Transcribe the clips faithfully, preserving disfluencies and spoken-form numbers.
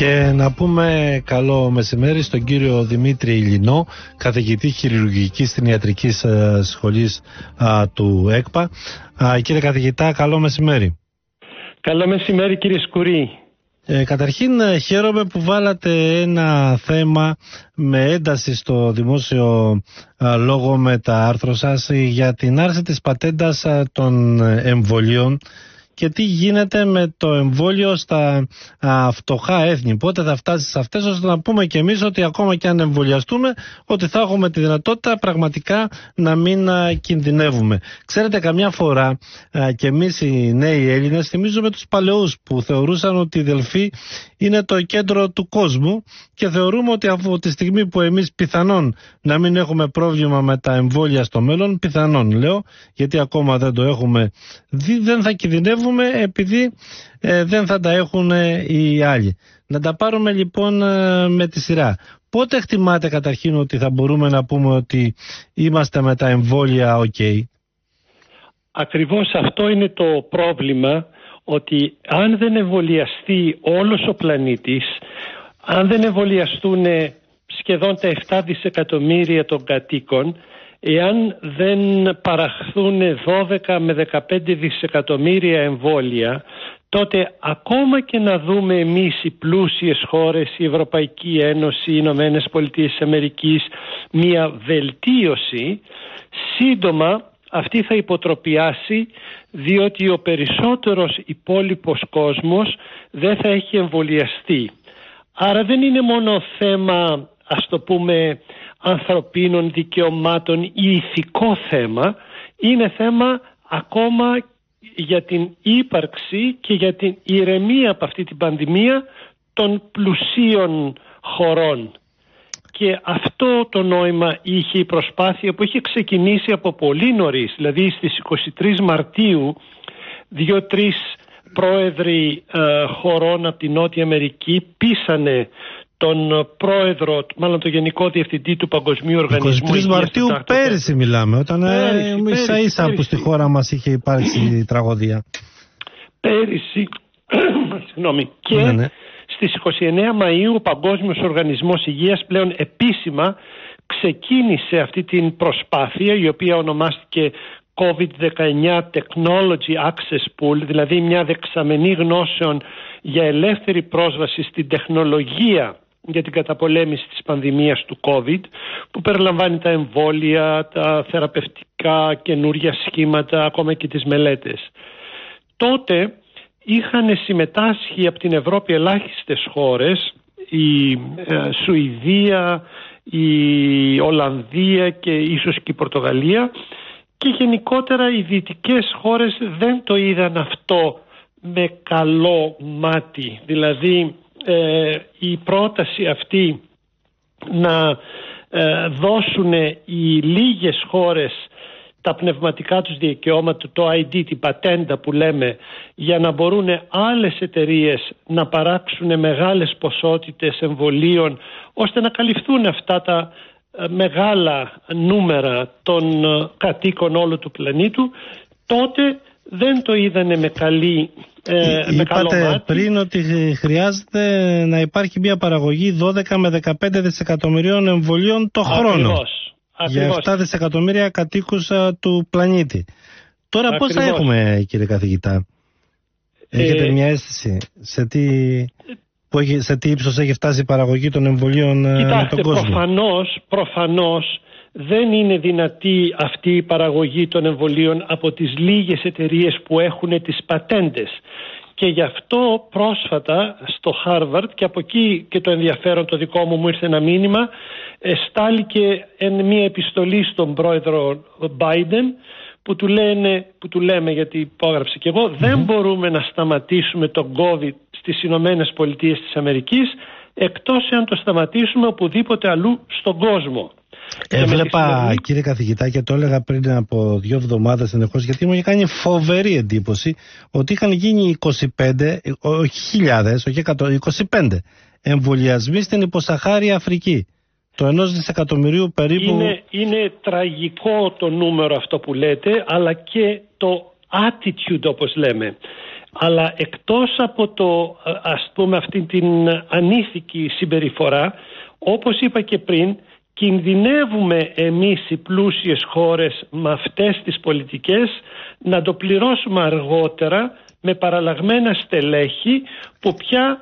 Και να πούμε καλό μεσημέρι στον κύριο Δημήτρη Ιλινό, καθηγητή χειρουργικής στην Ιατρική Σχολή του ΕΚΠΑ. Α, κύριε καθηγητά, καλό μεσημέρι. Καλό μεσημέρι κύριε Σκουρή. Ε, καταρχήν χαίρομαι που βάλατε ένα θέμα με ένταση στο δημόσιο α, λόγο με τα άρθρο σας για την άρση της πατέντας α, των εμβολίων και τι γίνεται με το εμβόλιο στα α, φτωχά έθνη. Πότε θα φτάσει σε αυτές, ώστε να πούμε και εμείς ότι ακόμα και αν εμβολιαστούμε, ότι θα έχουμε τη δυνατότητα πραγματικά να μην α, κινδυνεύουμε. Ξέρετε, καμιά φορά α, και εμείς οι νέοι Έλληνες θυμίζουμε τους παλαιούς που θεωρούσαν ότι η Δελφή είναι το κέντρο του κόσμου και θεωρούμε ότι από τη στιγμή που εμείς πιθανόν να μην έχουμε πρόβλημα με τα εμβόλια στο μέλλον, πιθανόν λέω, γιατί ακόμα δεν το έχουμε δει, δεν θα κινδυνεύουμε επειδή ε, δεν θα τα έχουν ε, οι άλλοι. Να τα πάρουμε λοιπόν ε, με τη σειρά. Πότε εκτιμάτε καταρχήν ότι θα μπορούμε να πούμε ότι είμαστε με τα εμβόλια ok? Ακριβώς αυτό είναι το πρόβλημα, ότι αν δεν εμβολιαστεί όλος ο πλανήτης, αν δεν εμβολιαστούν σχεδόν τα επτά δισεκατομμύρια των κατοίκων, εάν δεν παραχθούν δώδεκα με δεκαπέντε δισεκατομμύρια εμβόλια, τότε ακόμα και να δούμε εμείς οι πλούσιες χώρες, η Ευρωπαϊκή Ένωση, οι Ηνωμένες Πολιτείες Αμερικής, μια βελτίωση, σύντομα αυτή θα υποτροπιάσει, διότι ο περισσότερος υπόλοιπος κόσμος δεν θα έχει εμβολιαστεί. Άρα δεν είναι μόνο θέμα, ας το πούμε, ανθρωπίνων δικαιωμάτων ή ηθικό θέμα, είναι θέμα ακόμα για την ύπαρξη και για την ηρεμία από αυτή την πανδημία των πλουσίων χωρών. Και αυτό το νόημα είχε η προσπάθεια που είχε ξεκινήσει από πολύ νωρίς, δηλαδή στις είκοσι τρεις Μαρτίου δύο-τρεις πρόεδροι ε, χωρών από την Νότια Αμερική πείσανε τον πρόεδρο, μάλλον τον γενικό διευθυντή του Παγκοσμίου Οργανισμού είκοσι τρεις Μαρτίου πέρυσι μιλάμε, όταν πέρυσι, ίσα ίσα πέρυσι. που στη χώρα μας είχε υπάρξει τραγωδία. Πέρυσι, συγγνώμη, και ναι, ναι. στις είκοσι εννέα Μαΐου ο Παγκόσμιος Οργανισμός Υγείας πλέον επίσημα ξεκίνησε αυτή την προσπάθεια, η οποία ονομάστηκε κόβιντ δεκαεννιά Technology Access Pool, δηλαδή μια δεξαμενή γνώσεων για ελεύθερη πρόσβαση στην τεχνολογία για την καταπολέμηση της πανδημίας του COVID, που περιλαμβάνει τα εμβόλια, τα θεραπευτικά καινούρια σχήματα, ακόμα και τις μελέτες. Τότε είχαν συμμετάσχει από την Ευρώπη ελάχιστες χώρες, η ε, Σουηδία, η Ολλανδία και ίσως και η Πορτογαλία, και γενικότερα οι δυτικές χώρες δεν το είδαν αυτό με καλό μάτι. Δηλαδή ε, η πρόταση αυτή να ε, δώσουν οι λίγες χώρες τα πνευματικά τους δικαιώματα, το άι ντι, την πατέντα που λέμε, για να μπορούν άλλες εταιρείες να παράξουν μεγάλες ποσότητες εμβολίων ώστε να καλυφθούν αυτά τα μεγάλα νούμερα των κατοίκων όλου του πλανήτου, τότε δεν το είδανε με καλή ε, με καλό μάτι. Είπατε πριν ότι χρειάζεται να υπάρχει μια παραγωγή δώδεκα με δεκαπέντε δισεκατομμυρίων εμβολίων το χρόνο. Ακριβώς, ακριβώς. Για επτά δισεκατομμύρια κατοίκους του πλανήτη. Τώρα ακριβώς. Πώς θα έχουμε, κύριε καθηγητά? Έχετε ε, μια αίσθηση σε τι... Που έχει, σε τι ύψος έχει φτάσει η παραγωγή των εμβολίων? Κοιτάξτε, τον κόσμο? προφανώς, προφανώς δεν είναι δυνατή αυτή η παραγωγή των εμβολίων από τις λίγες εταιρείες που έχουν τις πατέντες. Και γι' αυτό πρόσφατα στο Harvard, και από εκεί και το ενδιαφέρον το δικό μου μου ήρθε ένα μήνυμα, στάληκε μια επιστολή στον πρόεδρο Biden, που του, λένε, που του λέμε, γιατί υπόγραψε και εγώ, mm-hmm. δεν μπορούμε να σταματήσουμε τον COVID στις Ηνωμένες Πολιτείες της Αμερικής, εκτός εάν το σταματήσουμε οπουδήποτε αλλού στον κόσμο. Έβλεπα, σημερινή... κύριε καθηγητά, και το έλεγα πριν από δύο εβδομάδες συνεχώς, γιατί μου είχε κάνει φοβερή εντύπωση ότι είχαν γίνει είκοσι πέντε, όχι χιλιάδες, όχι εκατό, είκοσι πέντε εμβολιασμοί στην υποσαχάρια Αφρική. Το ενός δισεκατομμυρίου περίπου. Είναι, είναι τραγικό το νούμερο αυτό που λέτε, αλλά και το attitude, όπως λέμε. Αλλά εκτός από το, ας πούμε, αυτή την ανήθικη συμπεριφορά, όπως είπα και πριν, κινδυνεύουμε εμείς οι πλούσιες χώρες με αυτές τις πολιτικές να το πληρώσουμε αργότερα με παραλλαγμένα στελέχη που πια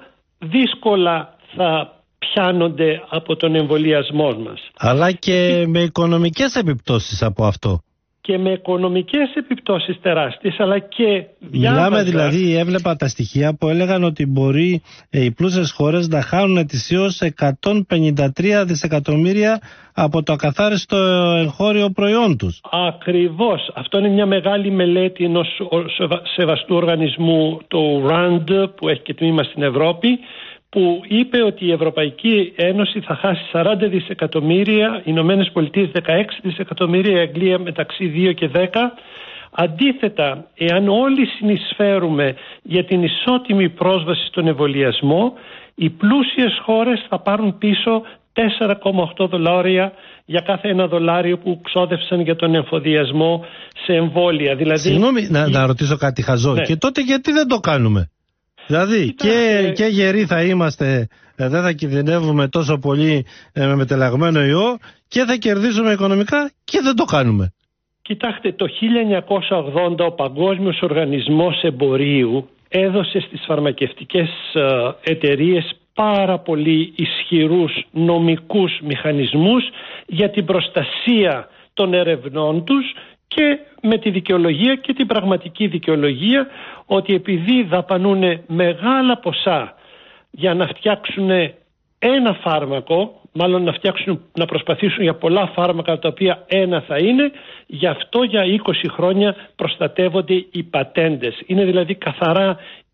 δύσκολα θα πιάνονται από τον εμβολιασμό μας. Αλλά και με οικονομικές επιπτώσεις από αυτό. Και με οικονομικές επιπτώσεις τεράστιες, αλλά και διάβαζα... Μιλάμε δηλαδή, έβλεπα τα στοιχεία που έλεγαν ότι μπορεί ε, οι πλούσιες χώρες να χάνουν ετησίως εκατόν πενήντα τρία δισεκατομμύρια από το ακαθάριστο εγχώριο προϊόν τους. Ακριβώς. Αυτό είναι μια μεγάλη μελέτη ενός σεβαστού οργανισμού, το ραντ, που έχει και τμήμα στην Ευρώπη, που είπε ότι η Ευρωπαϊκή Ένωση θα χάσει σαράντα δισεκατομμύρια, οι Ηνωμένες Πολιτείες δεκαέξι δισεκατομμύρια, η Αγγλία μεταξύ δύο και δέκα. Αντίθετα, εάν όλοι συνεισφέρουμε για την ισότιμη πρόσβαση στον εμβολιασμό, οι πλούσιες χώρες θα πάρουν πίσω τέσσερα κόμμα οκτώ δολάρια για κάθε ένα δολάριο που ξόδευσαν για τον εμβολιασμό σε εμβόλια. Δηλαδή, Συγγνώμη, η... να, να ρωτήσω κάτι χαζό. Ναι. Και τότε γιατί δεν το κάνουμε? Δηλαδή και, ε... και γεροί θα είμαστε, ε, δεν θα κινδυνεύουμε τόσο πολύ ε, με μεταλλαγμένο ιό και θα κερδίσουμε οικονομικά και δεν το κάνουμε. Κοιτάξτε, το χίλια εννιακόσια ογδόντα ο Παγκόσμιος Οργανισμός Εμπορίου έδωσε στις φαρμακευτικές ε, εταιρείες πάρα πολύ ισχυρούς νομικούς μηχανισμούς για την προστασία των ερευνών τους και με τη δικαιολογία και την πραγματική δικαιολογία ότι επειδή δαπανούν μεγάλα ποσά για να φτιάξουν ένα φάρμακο, μάλλον να φτιάξουν, να προσπαθήσουν για πολλά φάρμακα τα οποία ένα θα είναι, γι' αυτό για είκοσι χρόνια προστατεύονται οι πατέντες. Είναι δηλαδή καθαρά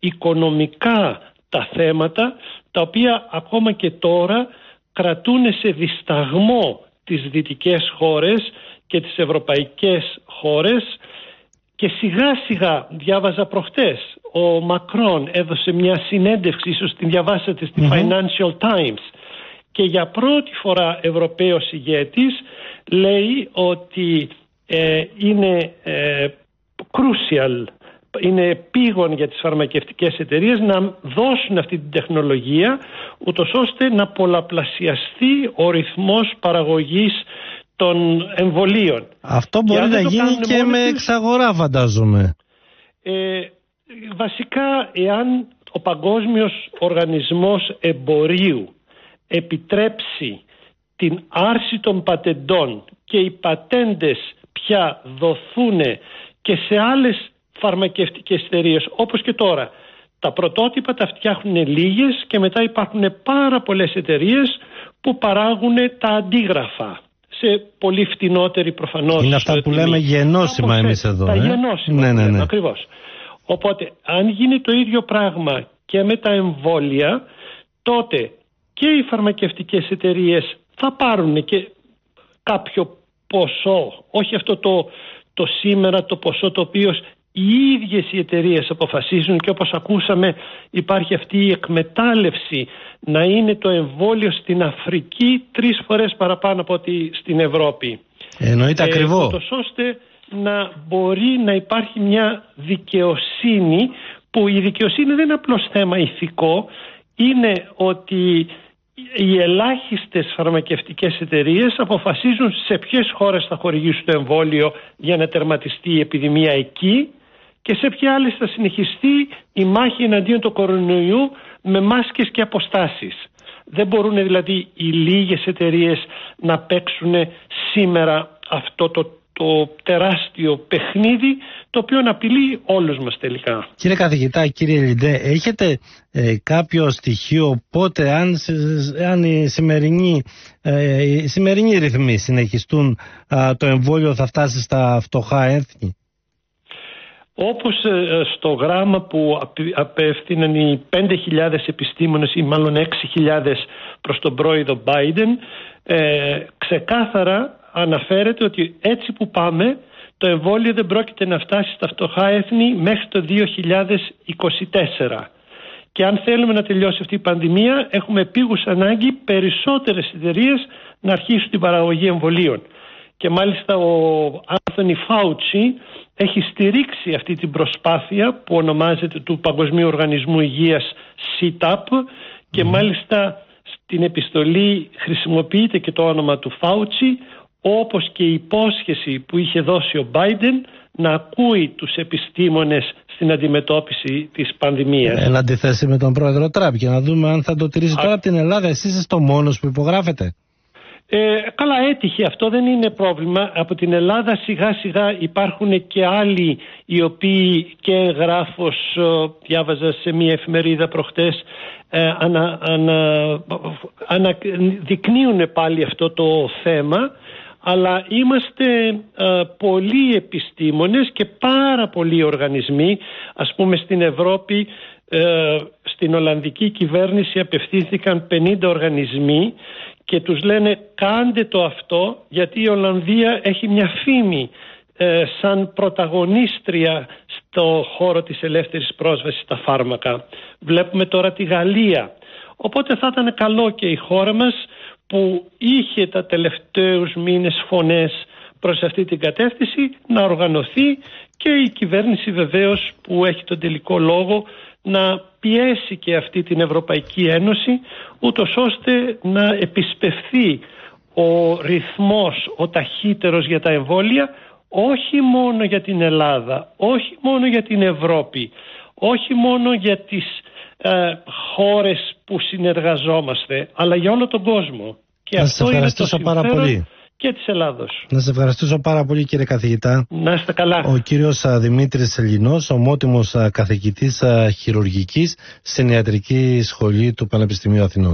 οικονομικά τα θέματα, τα οποία ακόμα και τώρα κρατούν σε δισταγμό τις δυτικές χώρες και τις ευρωπαϊκές χώρες, και σιγά σιγά, διάβαζα προχτές, ο Μακρόν έδωσε μια συνέντευξη, ίσως την διαβάσατε στη mm-hmm. Financial Times, και για πρώτη φορά Ευρωπαίος ηγέτης λέει ότι ε, είναι ε, crucial, είναι επίγον για τις φαρμακευτικές εταιρείες να δώσουν αυτή την τεχνολογία, ούτως ώστε να πολλαπλασιαστεί ο ρυθμός παραγωγής των εμβολίων. Αυτό μπορεί να γίνει και με τους... εξαγορά, φαντάζομαι. Ε, βασικά, εάν ο Παγκόσμιος Οργανισμός Εμπορίου επιτρέψει την άρση των πατεντών και οι πατέντες πια δοθούν και σε άλλες φαρμακευτικές εταιρείες, όπως και τώρα, τα πρωτότυπα τα φτιάχνουν λίγες και μετά υπάρχουν πάρα πολλές εταιρείες που παράγουν τα αντίγραφα σε πολύ φτηνότερη προφανώς. Είναι αυτά που λέμε γενώσιμα εμείς εδώ. Τα ε? γενώσιμα, ναι, ναι, ναι. Ακριβώς. Οπότε αν γίνει το ίδιο πράγμα και με τα εμβόλια, τότε και οι φαρμακευτικές εταιρείες θα πάρουν και κάποιο ποσό, όχι αυτό το, το σήμερα το ποσό το οποίο οι ίδιες οι εταιρείες αποφασίζουν, και όπως ακούσαμε υπάρχει αυτή η εκμετάλλευση να είναι το εμβόλιο στην Αφρική τρεις φορές παραπάνω από ότι στην Ευρώπη. Εννοείται ε, ακριβό. Ούτως ώστε να μπορεί να υπάρχει μια δικαιοσύνη, που η δικαιοσύνη δεν είναι απλώς θέμα ηθικό, είναι ότι οι ελάχιστες φαρμακευτικές εταιρείες αποφασίζουν σε ποιες χώρες θα χορηγήσουν το εμβόλιο για να τερματιστεί η επιδημία εκεί και σε ποιες άλλες θα συνεχιστεί η μάχη εναντίον του κορονοϊού με μάσκες και αποστάσεις. Δεν μπορούν δηλαδή οι λίγες εταιρείες να παίξουν σήμερα αυτό το, το τεράστιο παιχνίδι, το οποίο απειλεί όλους μας τελικά. Κύριε καθηγητά, κύριε Λιντέ, έχετε ε, κάποιο στοιχείο πότε, αν, αν οι σημερινοί, ε, οι σημερινοί ρυθμοί συνεχιστούν, ε, το εμβόλιο θα φτάσει στα φτωχά έθνη? Όπως ε, στο γράμμα που απεύθυναν οι πέντε χιλιάδες επιστήμονες, ή μάλλον έξι χιλιάδες προς τον πρόεδρο Biden, ε, ξεκάθαρα αναφέρεται ότι έτσι που πάμε, το εμβόλιο δεν πρόκειται να φτάσει στα φτωχά έθνη μέχρι το δύο χιλιάδες είκοσι τέσσερα. Και αν θέλουμε να τελειώσει αυτή η πανδημία, έχουμε επίγουσα ανάγκη περισσότερες εταιρείες να αρχίσουν την παραγωγή εμβολίων. Και μάλιστα ο Άνθονι Φάουτσι έχει στηρίξει αυτή την προσπάθεια που ονομάζεται του Παγκοσμίου Οργανισμού Υγείας σι τάπ και mm. μάλιστα στην επιστολή χρησιμοποιείται και το όνομα του Φάουτσι, όπως και η υπόσχεση που είχε δώσει ο Μπάιντεν να ακούει τους επιστήμονες στην αντιμετώπιση της πανδημίας. Εν αντιθέσει με τον πρόεδρο Τραμπ, για να δούμε αν θα το τηρήσει. Α... Τώρα από την Ελλάδα εσείς είστε ο μόνος που υπογράφετε. Ε, καλά, έτυχε, αυτό δεν είναι πρόβλημα. Από την Ελλάδα σιγά σιγά υπάρχουν και άλλοι οι οποίοι και εγγράφος, διάβαζα σε μια εφημερίδα προχτές, ε, ανα, ανα, αναδεικνύουν πάλι αυτό το θέμα. Αλλά είμαστε ε, πολλοί επιστήμονες και πάρα πολλοί οργανισμοί. Ας πούμε στην Ευρώπη, ε, στην Ολλανδική κυβέρνηση απευθύνθηκαν πενήντα οργανισμοί και τους λένε κάντε το αυτό, γιατί η Ολλανδία έχει μια φήμη ε, σαν πρωταγωνίστρια στο χώρο της ελεύθερης πρόσβασης στα φάρμακα. Βλέπουμε τώρα τη Γαλλία. Οπότε θα ήταν καλό και η χώρα μας, που είχε τα τελευταίους μήνες φωνές προς αυτή την κατεύθυνση, να οργανωθεί και η κυβέρνηση βεβαίως που έχει τον τελικό λόγο να πιέσει και αυτή την Ευρωπαϊκή Ένωση, ούτως ώστε να επισπευθεί ο ρυθμός, ο ταχύτερος για τα εμβόλια, όχι μόνο για την Ελλάδα, όχι μόνο για την Ευρώπη, όχι μόνο για τις ε, χώρες που συνεργαζόμαστε, αλλά για όλο τον κόσμο. Και να αυτό σας ευχαριστήσω πάρα πολύ. Και της Ελλάδος. Να σας ευχαριστήσω πάρα πολύ, κύριε καθηγητά. Να είστε καλά. Ο κύριος Δημήτρης Ελληνός, ομότιμος καθηγητής χειρουργικής στην Ιατρική Σχολή του Πανεπιστημίου Αθηνών.